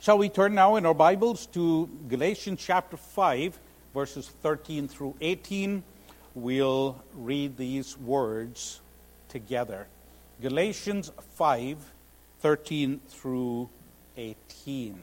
Shall we turn now in our Bibles to Galatians chapter 5, verses 13 through 18. We'll read these words together. Galatians 5, 13 through 18.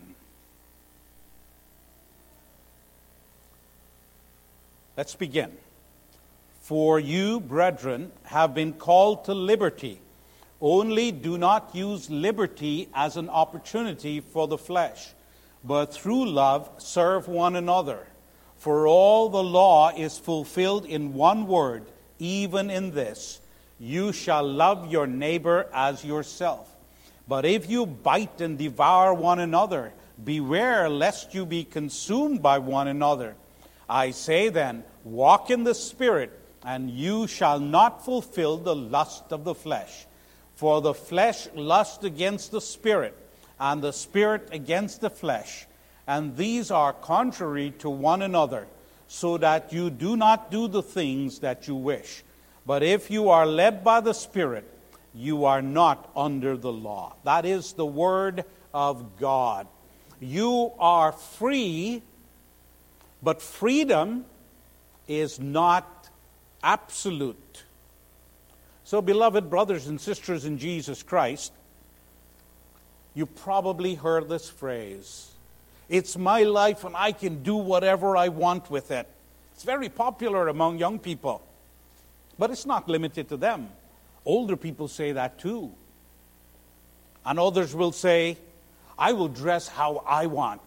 Let's begin. For you, brethren, have been called to liberty. Only do not use liberty as an opportunity for the flesh, but through love serve one another. For all the law is fulfilled in one word, even in this: you shall love your neighbor as yourself. But if you bite and devour one another, beware lest you be consumed by one another. I say then, walk in the Spirit, and you shall not fulfill the lust of the flesh. For the flesh lusts against the Spirit, and the Spirit against the flesh. And these are contrary to one another, so that you do not do the things that you wish. But if you are led by the Spirit, you are not under the law. That is the word of God. You are free, but freedom is not absolute. So, beloved brothers and sisters in Jesus Christ, you probably heard this phrase: it's my life and I can do whatever I want with it. It's very popular among young people. But it's not limited to them. Older people say that too. And others will say, I will dress how I want.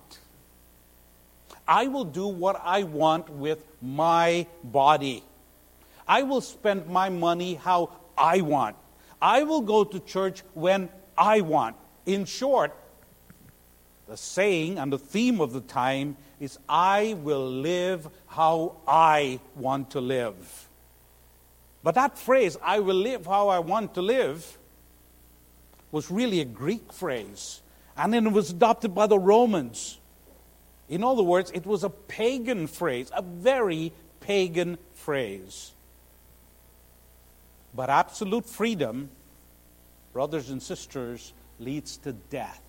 I will do what I want with my body. I will spend my money how I want. I will go to church when I want. In short, the saying and the theme of the time is, I will live how I want to live. But that phrase, I will live how I want to live, was really a Greek phrase. And then it was adopted by the Romans. In other words, it was a pagan phrase, a very pagan phrase. But absolute freedom, brothers and sisters, leads to death.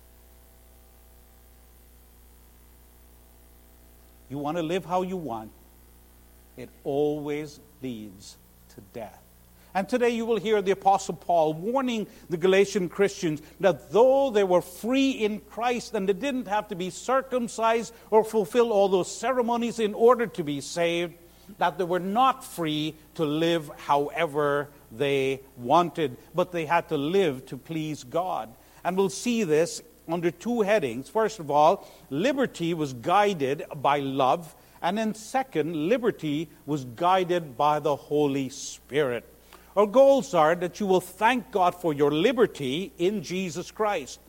You want to live how you want, it always leads to death. And today you will hear the Apostle Paul warning the Galatian Christians that though they were free in Christ and they didn't have to be circumcised or fulfill all those ceremonies in order to be saved, that they were not free to live however they wanted, but they had to live to please God. And we'll see this under two headings. First of all, liberty was guided by love. And then second, liberty was guided by the Holy Spirit. Our goals are that you will thank God for your liberty in Jesus Christ.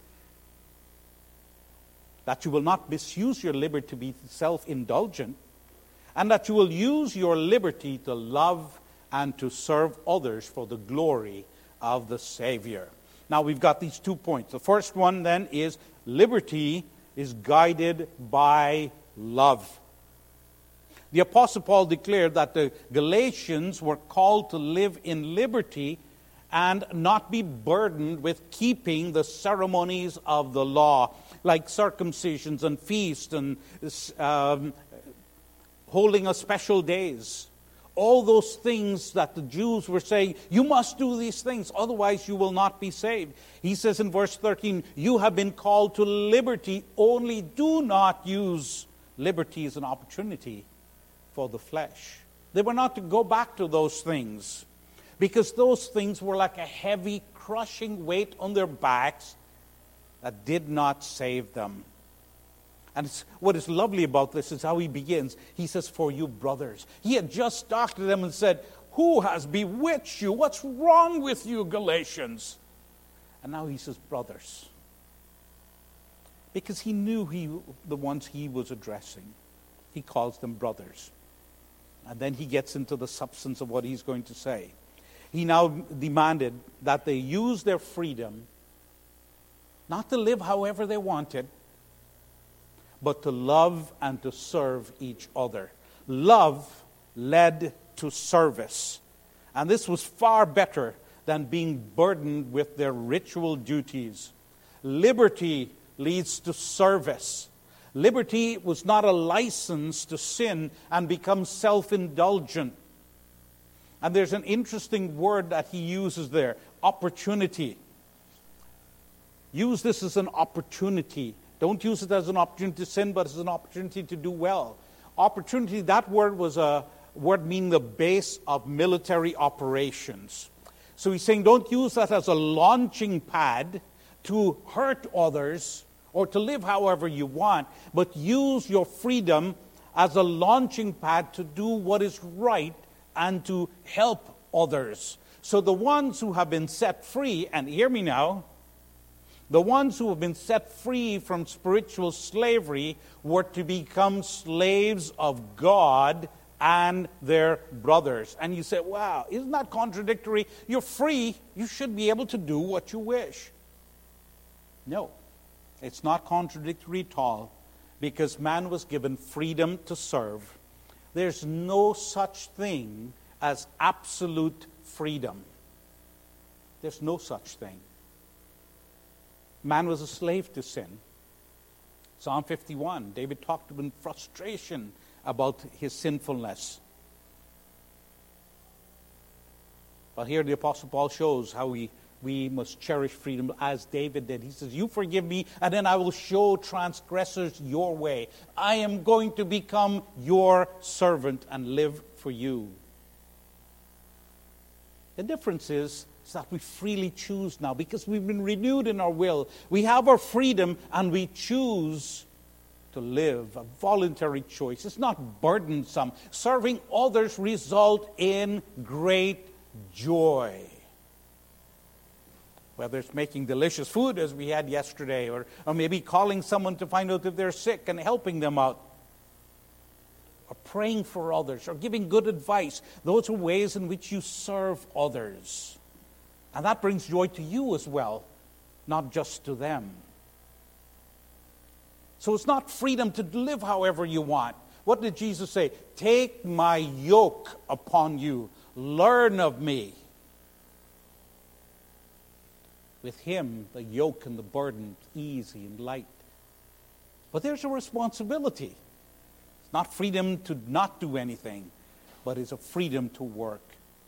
That you will not misuse your liberty to be self-indulgent. And that you will use your liberty to love and to serve others for the glory of the Savior. Now we've got these 2 points. The first one then is liberty is guided by love. The Apostle Paul declared that the Galatians were called to live in liberty and not be burdened with keeping the ceremonies of the law, like circumcisions and feasts and holding of special days. All those things that the Jews were saying, you must do these things, otherwise you will not be saved. He says in verse 13, you have been called to liberty, only do not use liberty as an opportunity for the flesh. They were not to go back to those things, because those things were like a heavy, crushing weight on their backs that did not save them. And what is lovely about this is how he begins. He says, for you brothers. He had just talked to them and said, who has bewitched you? What's wrong with you, Galatians? And now he says, brothers. Because he knew the ones he was addressing. He calls them brothers. And then he gets into the substance of what he's going to say. He now demanded that they use their freedom not to live however they wanted, but to love and to serve each other. Love led to service. And this was far better than being burdened with their ritual duties. Liberty leads to service. Liberty was not a license to sin and become self-indulgent. And there's an interesting word that he uses there, opportunity. Use this as an opportunity. Don't use it as an opportunity to sin, but as an opportunity to do well. Opportunity, that word was a word meaning the base of military operations. So he's saying don't use that as a launching pad to hurt others or to live however you want, but use your freedom as a launching pad to do what is right and to help others. So the ones who have been set free, and hear me now, the ones who have been set free from spiritual slavery were to become slaves of God and their brothers. And you say, wow, isn't that contradictory? You're free. You should be able to do what you wish. No, it's not contradictory at all, because man was given freedom to serve. There's no such thing as absolute freedom. There's no such thing. Man was a slave to sin. Psalm 51, David talked in frustration about his sinfulness. But here the Apostle Paul shows how we must cherish freedom as David did. He says, you forgive me, and then I will show transgressors your way. I am going to become your servant and live for you. The difference is that we freely choose now, because we've been renewed in our will. We have our freedom, and we choose to live, a voluntary choice. It's not burdensome. Serving others result in great joy. Whether it's making delicious food, as we had yesterday, or maybe calling someone to find out if they're sick and helping them out, or praying for others, or giving good advice. Those are ways in which you serve others. And that brings joy to you as well, not just to them. So it's not freedom to live however you want. What did Jesus say? Take my yoke upon you. Learn of me. With him, the yoke and the burden is easy and light. But there's a responsibility. It's not freedom to not do anything, but it's a freedom to work.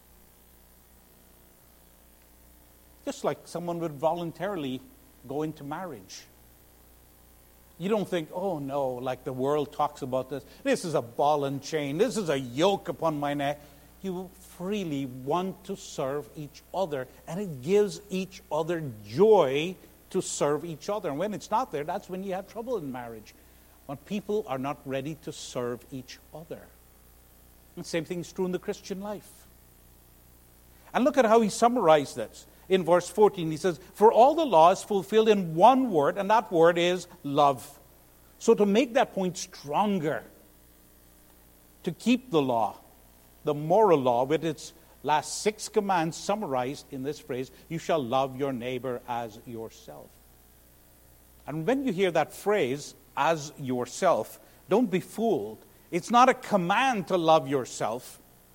Just like someone would voluntarily go into marriage. You don't think, oh no, like the world talks about this. This is a ball and chain. This is a yoke upon my neck. You freely want to serve each other, and it gives each other joy to serve each other. And when it's not there, that's when you have trouble in marriage. When people are not ready to serve each other. The same thing is true in the Christian life. And look at how he summarized this. In verse 14, he says, for all the law is fulfilled in one word, and that word is love. So to make that point stronger, to keep the law, the moral law, with its last 6 commands summarized in this phrase, you shall love your neighbor as yourself. And when you hear that phrase, as yourself, don't be fooled. It's not a command to love yourself,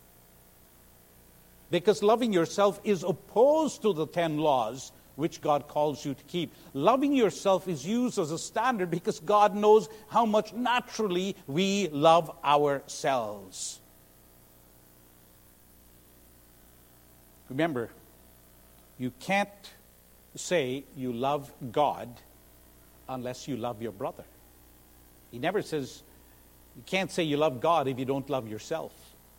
because loving yourself is opposed to the 10 laws which God calls you to keep. Loving yourself is used as a standard because God knows how much naturally we love ourselves. Remember, you can't say you love God unless you love your brother. He never says, you can't say you love God if you don't love yourself.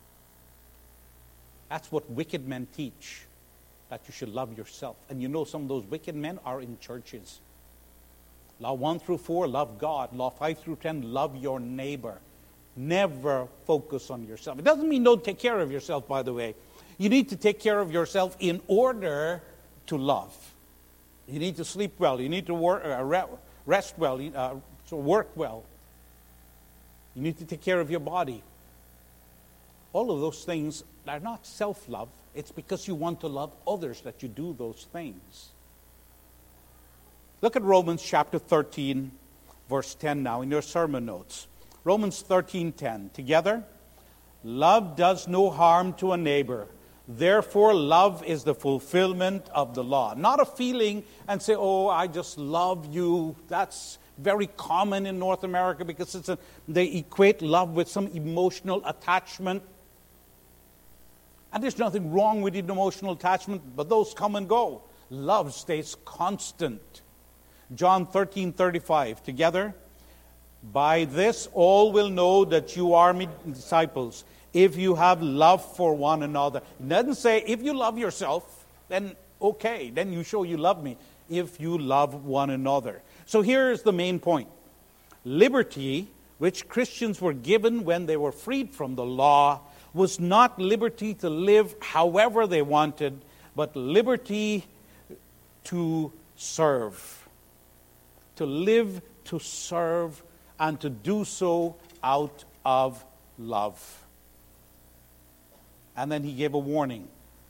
That's what wicked men teach, that you should love yourself. And you know some of those wicked men are in churches. Law 1 through 4, love God. Law 5 through 10, love your neighbor. Never focus on yourself. It doesn't mean don't take care of yourself, by the way. You need to take care of yourself in order to love. You need to sleep well. You need to rest well, to work well. You need to take care of your body. All of those things are not self-love. It's because you want to love others that you do those things. Look at Romans chapter 13, verse 10 now in your sermon notes. Romans 13:10. Together, love does no harm to a neighbor. Therefore, love is the fulfillment of the law. Not a feeling and say, oh, I just love you. That's very common in North America because they equate love with some emotional attachment. And there's nothing wrong with emotional attachment, but those come and go. Love stays constant. John 13:35, together. By this all will know that you are my disciples, if you have love for one another. It doesn't say, if you love yourself, then okay, then you show you love me. If you love one another. So here's the main point. Liberty, which Christians were given when they were freed from the law, was not liberty to live however they wanted, but liberty to serve. To live, to serve, and to do so out of love. And then he gave a warning.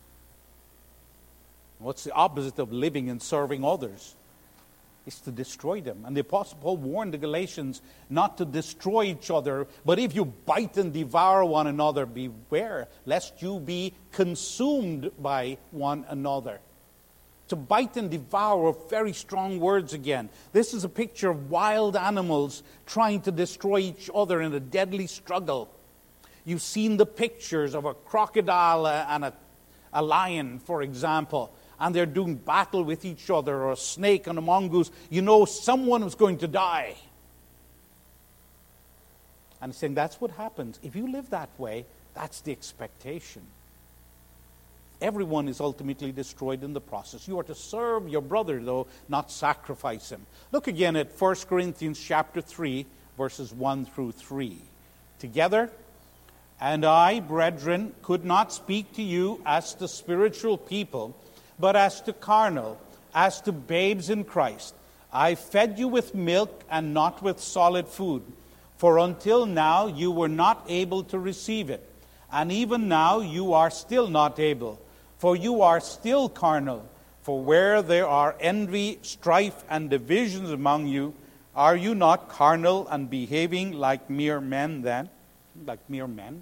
What's the opposite of living and serving others? It's to destroy them. And the Apostle Paul warned the Galatians not to destroy each other, but if you bite and devour one another, beware, lest you be consumed by one another. To bite and devour are very strong words again. This is a picture of wild animals trying to destroy each other in a deadly struggle. You've seen the pictures of a crocodile and a lion, for example, and they're doing battle with each other, or a snake and a mongoose. You know someone is going to die. And he's saying that's what happens. If you live that way, that's the expectation. Everyone is ultimately destroyed in the process. You are to serve your brother, though, not sacrifice him. Look again at 1 Corinthians chapter 3, verses 1 through 3. Together, and I, brethren, could not speak to you as to spiritual people, but as to carnal, as to babes in Christ. I fed you with milk and not with solid food, for until now you were not able to receive it, and even now you are still not able. For you are still carnal. For where there are envy, strife, and divisions among you, are you not carnal and behaving like mere men then? Like mere men?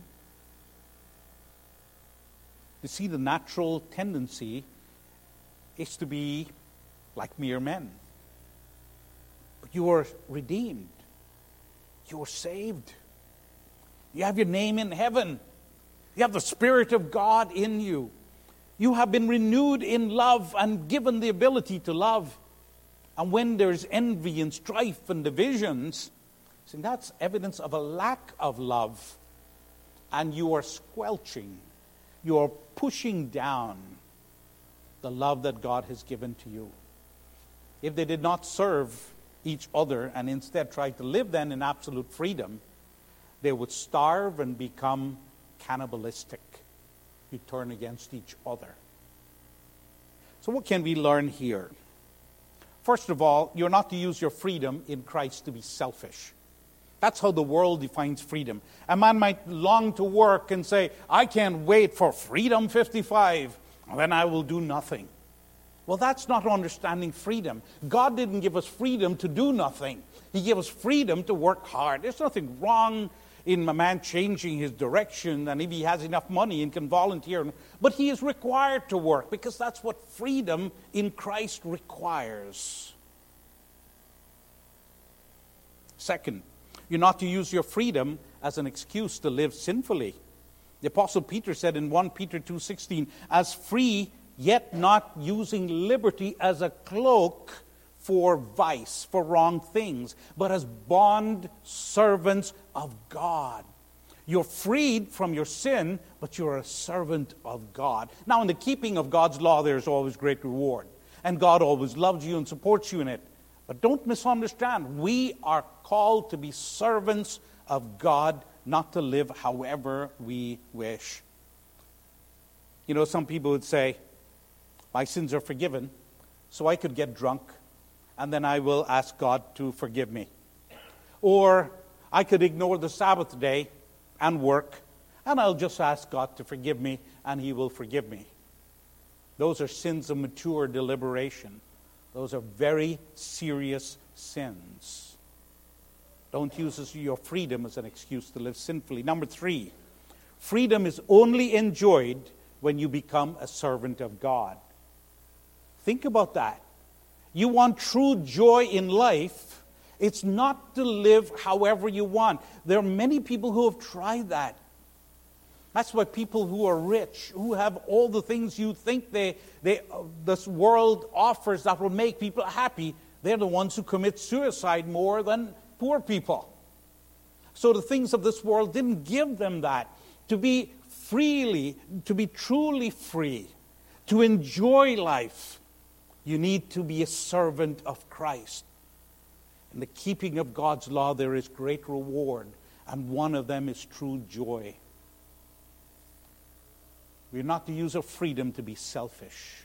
You see, the natural tendency is to be like mere men. But you are redeemed. You are saved. You have your name in heaven. You have the Spirit of God in you. You have been renewed in love and given the ability to love. And when there's envy and strife and divisions, see, that's evidence of a lack of love. And you are squelching, you are pushing down the love that God has given to you. If they did not serve each other and instead tried to live then in absolute freedom, they would starve and become cannibalistic. You turn against each other. So what can we learn here? First of all, you're not to use your freedom in Christ to be selfish. That's how the world defines freedom. A man might long to work and say, I can't wait for Freedom 55, then I will do nothing. Well, that's not understanding freedom. God didn't give us freedom to do nothing. He gave us freedom to work hard. There's nothing wrong in a man changing his direction, and if he has enough money and can volunteer. But he is required to work because that's what freedom in Christ requires. Second, you're not to use your freedom as an excuse to live sinfully. The Apostle Peter said in 1 Peter 2:16, as free, yet not using liberty as a cloak for vice, for wrong things, but as bond servants of God. You're freed from your sin, but you're a servant of God. Now, in the keeping of God's law, there's always great reward. And God always loves you and supports you in it. But don't misunderstand. We are called to be servants of God, not to live however we wish. You know, some people would say, my sins are forgiven, so I could get drunk, and then I will ask God to forgive me. Or I could ignore the Sabbath day and work, and I'll just ask God to forgive me, and He will forgive me. Those are sins of mature deliberation. Those are very serious sins. Don't use your freedom as an excuse to live sinfully. Number 3, freedom is only enjoyed when you become a servant of God. Think about that. You want true joy in life. It's not to live however you want. There are many people who have tried that. That's why people who are rich, who have all the things you think this world offers that will make people happy, they're the ones who commit suicide more than poor people. So the things of this world didn't give them that. To be truly free, to enjoy life, you need to be a servant of Christ. In the keeping of God's law, there is great reward, and one of them is true joy. We're not to use our freedom to be selfish.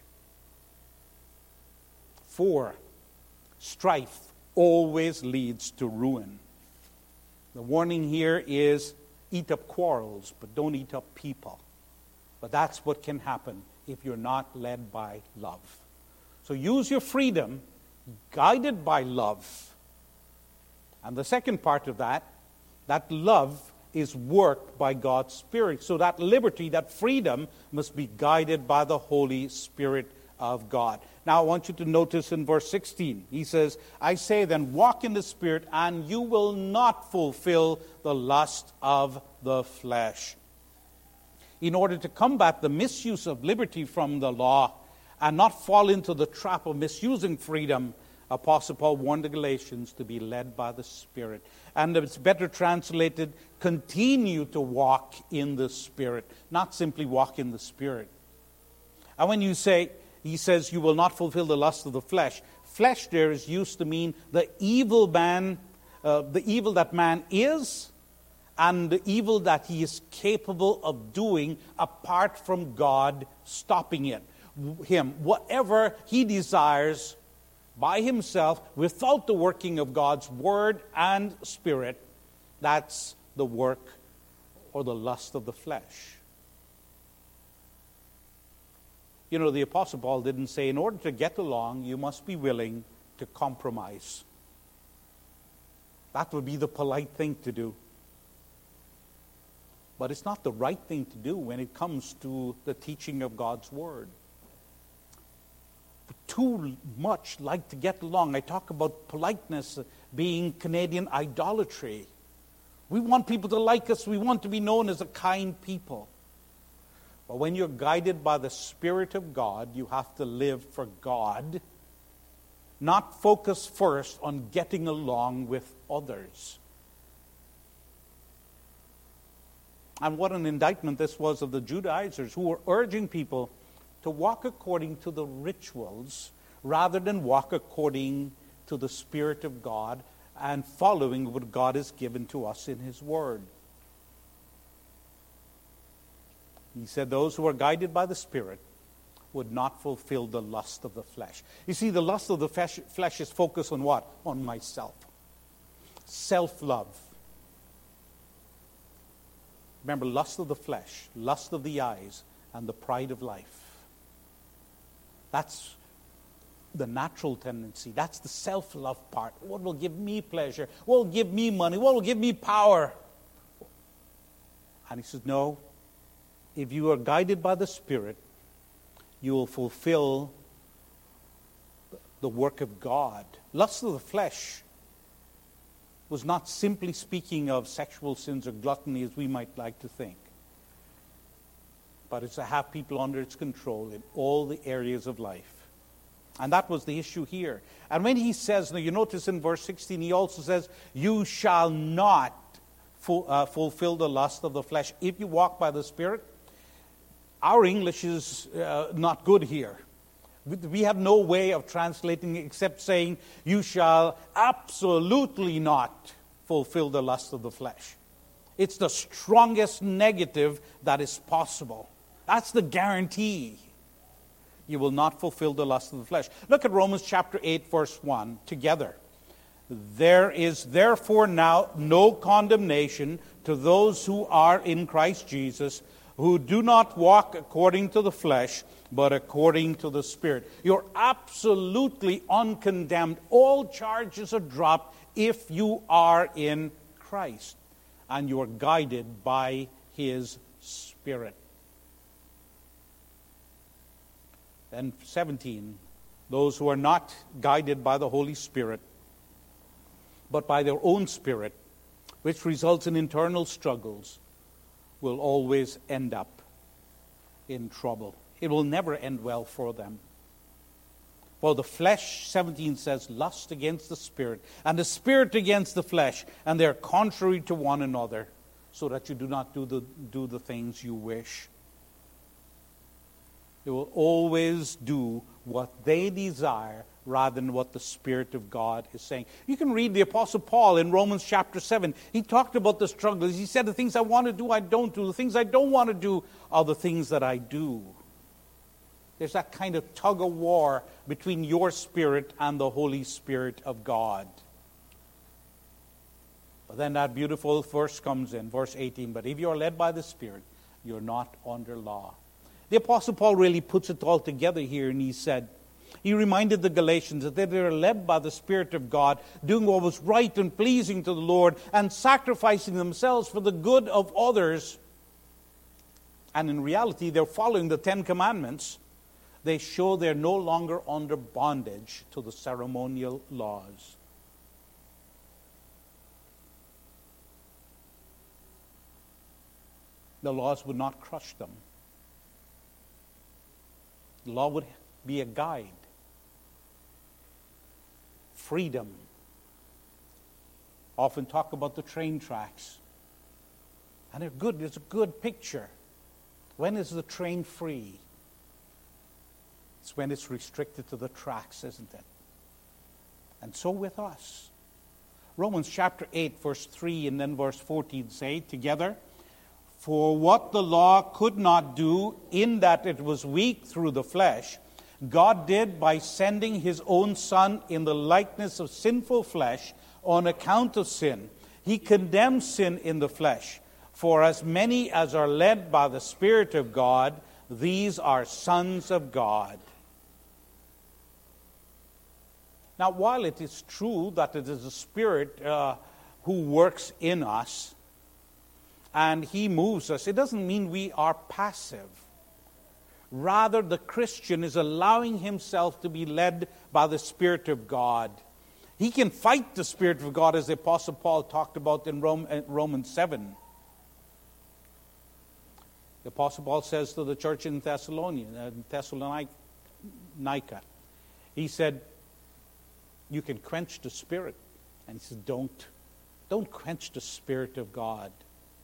4, strife always leads to ruin. The warning here is eat up quarrels, but don't eat up people. But that's what can happen if you're not led by love. So use your freedom, guided by love. And the second part of that love is worked by God's Spirit. So that liberty, that freedom, must be guided by the Holy Spirit of God. Now I want you to notice in verse 16, he says, I say then, walk in the Spirit, and you will not fulfill the lust of the flesh. In order to combat the misuse of liberty from the law and not fall into the trap of misusing freedom, Apostle Paul warned the Galatians to be led by the Spirit. And it's better translated, continue to walk in the Spirit, not simply walk in the Spirit. And when you say, he says, you will not fulfill the lust of the flesh. Flesh there is used to mean the evil that man is, and the evil that he is capable of doing apart from God stopping him. Whatever he desires by himself, without the working of God's Word and Spirit, that's the work or the lust of the flesh. You know, the Apostle Paul didn't say, in order to get along, you must be willing to compromise. That would be the polite thing to do. But it's not the right thing to do when it comes to the teaching of God's Word. We too much like to get along. I talk about politeness being Canadian idolatry. We want people to like us. We want to be known as a kind people. But when you're guided by the Spirit of God, you have to live for God, not focus first on getting along with others. And what an indictment this was of the Judaizers, who were urging people to walk according to the rituals rather than walk according to the Spirit of God and following what God has given to us in His Word. He said those who are guided by the Spirit would not fulfill the lust of the flesh. You see, the lust of the flesh is focused on what? On myself. Self-love. Remember, lust of the flesh, lust of the eyes, and the pride of life. That's the natural tendency. That's the self-love part. What will give me pleasure? What will give me money? What will give me power? And he says, no. If you are guided by the Spirit, you will fulfill the work of God. Lust of the flesh was not simply speaking of sexual sins or gluttony as we might like to think. But it's to have people under its control in all the areas of life. And that was the issue here. And when he says, now you notice in verse 16, he also says, you shall not fulfill the lust of the flesh if you walk by the Spirit. Our English is not good here. We have no way of translating except saying, you shall absolutely not fulfill the lust of the flesh. It's the strongest negative that is possible. That's the guarantee. You will not fulfill the lust of the flesh. Look at Romans chapter 8, verse 1 together. There is therefore now no condemnation to those who are in Christ Jesus, who do not walk according to the flesh, but according to the Spirit. You're absolutely uncondemned. All charges are dropped if you are in Christ and you are guided by His Spirit. And 17, those who are not guided by the Holy Spirit, but by their own spirit, which results in internal struggles, will always end up in trouble. It will never end well for them. For the flesh, 17 says, lust against the spirit, and the spirit against the flesh, and they are contrary to one another, so that you do not do the things you wish. They will always do what they desire rather than what the Spirit of God is saying. You can read the Apostle Paul in Romans chapter 7. He talked about the struggles. He said, the things I want to do, I don't do. The things I don't want to do are the things that I do. There's that kind of tug of war between your spirit and the Holy Spirit of God. But then that beautiful verse comes in, verse 18. But if you are led by the Spirit, you're not under law. The Apostle Paul really puts it all together here, and he reminded the Galatians that they were led by the Spirit of God, doing what was right and pleasing to the Lord, and sacrificing themselves for the good of others. And in reality, they're following the 10 Commandments. They show they're no longer under bondage to the ceremonial laws. The laws would not crush them. The law would be a guide. Freedom. Often talk about the train tracks. And they're good. It's a good picture. When is the train free? It's when it's restricted to the tracks, isn't it? And so with us. Romans chapter 8, verse 3 and then verse 14 say together, for what the law could not do in that it was weak through the flesh, God did by sending his own Son in the likeness of sinful flesh on account of sin. He condemned sin in the flesh. For as many as are led by the Spirit of God, these are sons of God. Now, while it is true that it is the Spirit who works in us, and he moves us, it doesn't mean we are passive. Rather, the Christian is allowing himself to be led by the Spirit of God. He can fight the Spirit of God, as the Apostle Paul talked about in Romans 7. The Apostle Paul says to the church in Thessalonica, he said, you can quench the Spirit. And he said, don't quench the Spirit of God.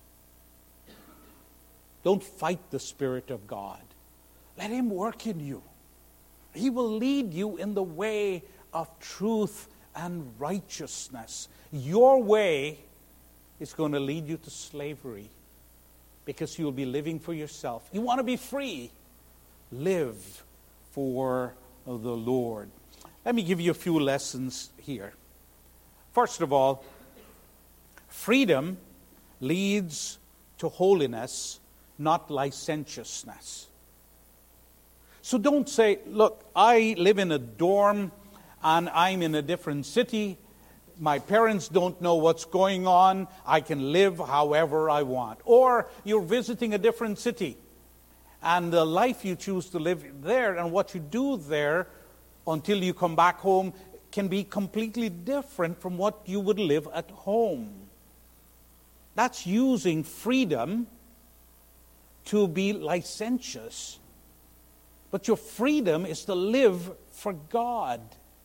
Don't fight the Spirit of God. Let him work in you. He will lead you in the way of truth and righteousness. Your way is going to lead you to slavery because you'll be living for yourself. You want to be free? Live for the Lord. Let me give you a few lessons here. First of all, freedom leads to holiness, not licentiousness. So don't say, look, I live in a dorm and I'm in a different city. My parents don't know what's going on. I can live however I want. Or you're visiting a different city and the life you choose to live there and what you do there until you come back home can be completely different from what you would live at home. That's using freedom to be licentious. But your freedom is to live for God.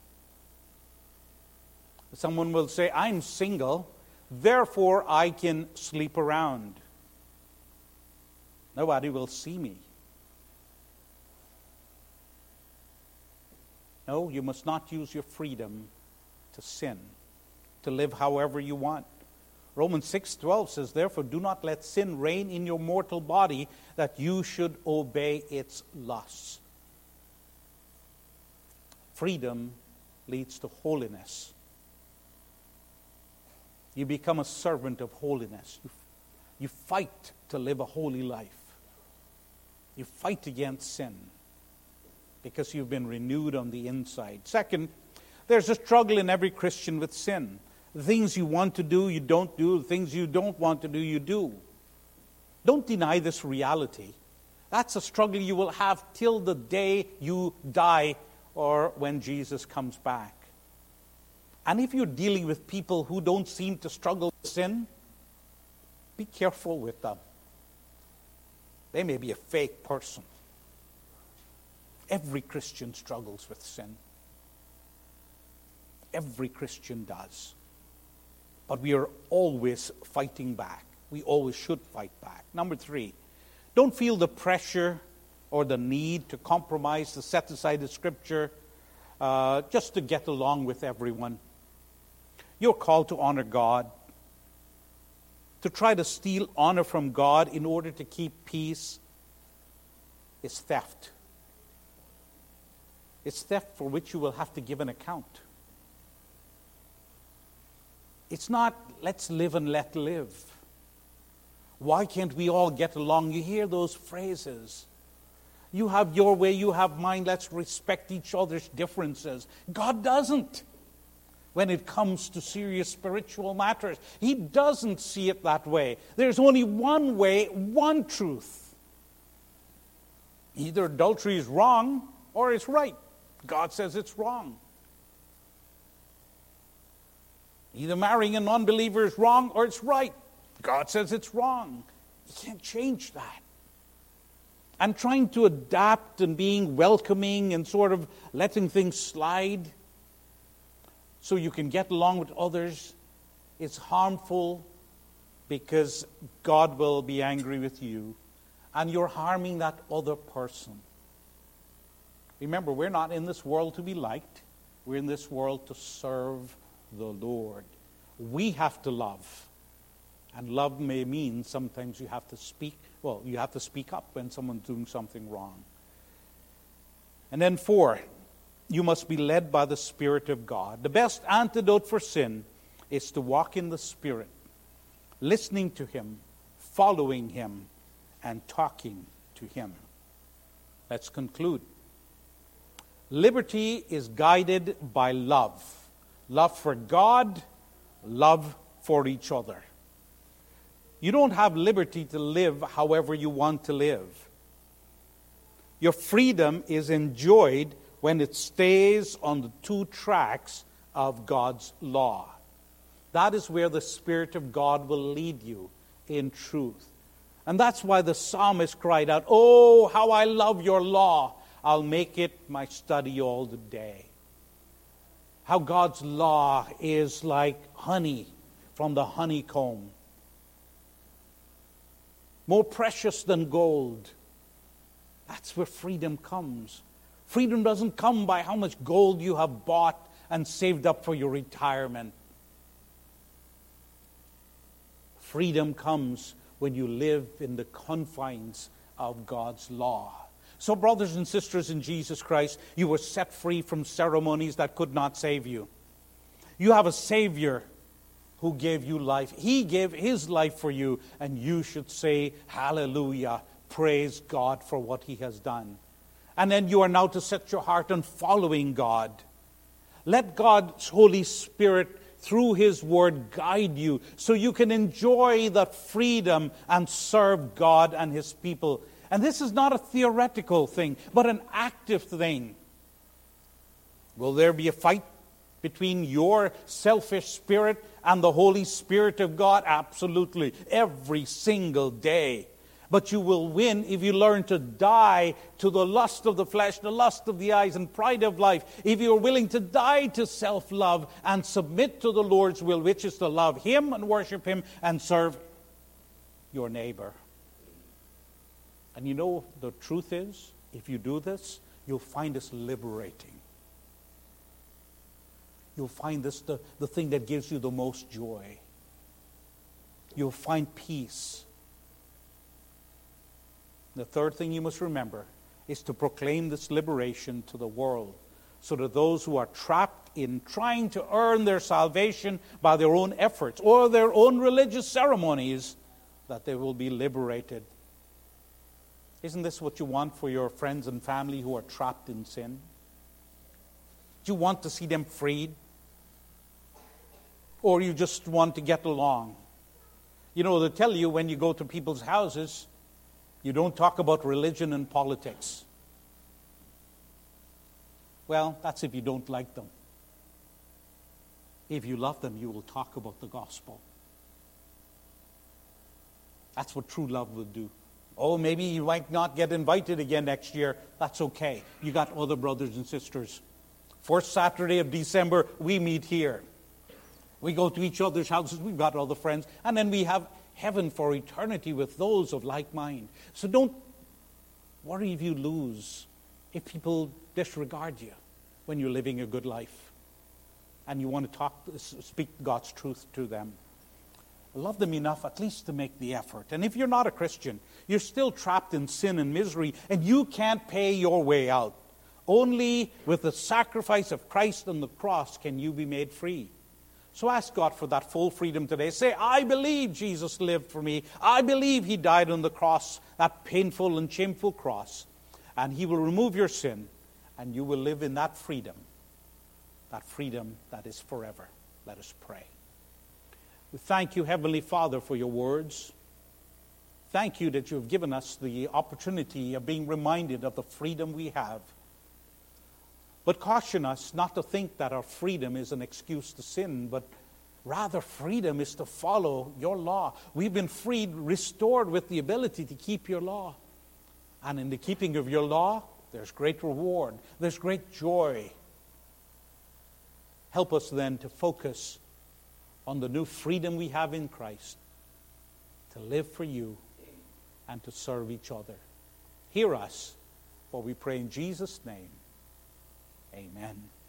Someone will say, I'm single, therefore I can sleep around. Nobody will see me. No, you must not use your freedom to sin, to live however you want. Romans 6:12 says, therefore do not let sin reign in your mortal body, that you should obey its lusts. Freedom leads to holiness. You become a servant of holiness. You fight to live a holy life. You fight against sin because you've been renewed on the inside. Second, there's a struggle in every Christian with sin. The things you want to do, you don't do. The things you don't want to do, you do. Don't deny this reality. That's a struggle you will have till the day you die or when Jesus comes back. And if you're dealing with people who don't seem to struggle with sin, be careful with them. They may be a fake person. Every Christian struggles with sin. Every Christian does. But we are always fighting back. We always should fight back. Number 3, don't feel the pressure or the need to compromise, to set aside the Scripture just to get along with everyone. You're called to honor God. To try to steal honor from God in order to keep peace is theft. It's theft for which you will have to give an account. It's not, let's live and let live. Why can't we all get along? You hear those phrases. You have your way, you have mine, let's respect each other's differences. God doesn't. When it comes to serious spiritual matters, He doesn't see it that way. There's only one way, one truth. Either adultery is wrong or it's right. God says it's wrong. Either marrying a non-believer is wrong or it's right. God says it's wrong. You can't change that. And trying to adapt and being welcoming and sort of letting things slide so you can get along with others is harmful, because God will be angry with you and you're harming that other person. Remember, we're not in this world to be liked. We're in this world to serve the Lord. We have to love. And love may mean sometimes you have to speak up when someone's doing something wrong. And then 4, you must be led by the Spirit of God. The best antidote for sin is to walk in the Spirit, listening to Him, following Him, and talking to Him. Let's conclude. Liberty is guided by love. Love for God, love for each other. You don't have liberty to live however you want to live. Your freedom is enjoyed when it stays on the 2 tracks of God's law. That is where the Spirit of God will lead you in truth. And that's why the psalmist cried out, "Oh, how I love your law. I'll make it my study all the day." How God's law is like honey from the honeycomb. More precious than gold. That's where freedom comes. Freedom doesn't come by how much gold you have bought and saved up for your retirement. Freedom comes when you live in the confines of God's law. So, brothers and sisters in Jesus Christ, you were set free from ceremonies that could not save you. You have a Savior who gave you life. He gave His life for you, and you should say, hallelujah, praise God for what He has done. And then you are now to set your heart on following God. Let God's Holy Spirit, through His Word, guide you so you can enjoy that freedom and serve God and His people. And this is not a theoretical thing, but an active thing. Will there be a fight between your selfish spirit and the Holy Spirit of God? Absolutely. Every single day. But you will win if you learn to die to the lust of the flesh, the lust of the eyes, and pride of life. If you are willing to die to self-love and submit to the Lord's will, which is to love Him and worship Him and serve your neighbor. And you know, the truth is, if you do this, you'll find this liberating. You'll find this the thing that gives you the most joy. You'll find peace. The third thing you must remember is to proclaim this liberation to the world, so that those who are trapped in trying to earn their salvation by their own efforts or their own religious ceremonies, that they will be liberated. Isn't this what you want for your friends and family who are trapped in sin? Do you want to see them freed? Or you just want to get along? You know, they tell you when you go to people's houses, You don't talk about religion and politics. Well, that's if you don't like them. If you love them, you will talk about the gospel. That's what true love will do. Oh, maybe you might not get invited again next year. That's okay. You got other brothers and sisters. First Saturday of December, we meet here. We go to each other's houses. We've got other friends. And then we have heaven for eternity with those of like mind. So don't worry if you lose, if people disregard you when you're living a good life and you want to speak God's truth to them. Love them enough at least to make the effort. And if you're not a Christian, you're still trapped in sin and misery, and you can't pay your way out. Only with the sacrifice of Christ on the cross can you be made free. So ask God for that full freedom today. Say, I believe Jesus lived for me. I believe He died on the cross, that painful and shameful cross. And He will remove your sin, and you will live in that freedom that is forever. Let us pray. We thank you, Heavenly Father, for your words. Thank you that you have given us the opportunity of being reminded of the freedom we have. But caution us not to think that our freedom is an excuse to sin, but rather freedom is to follow your law. We've been freed, restored with the ability to keep your law. And in the keeping of your law, there's great reward. There's great joy. Help us then to focus on the new freedom we have in Christ, to live for you and to serve each other. Hear us, for we pray in Jesus' name. Amen.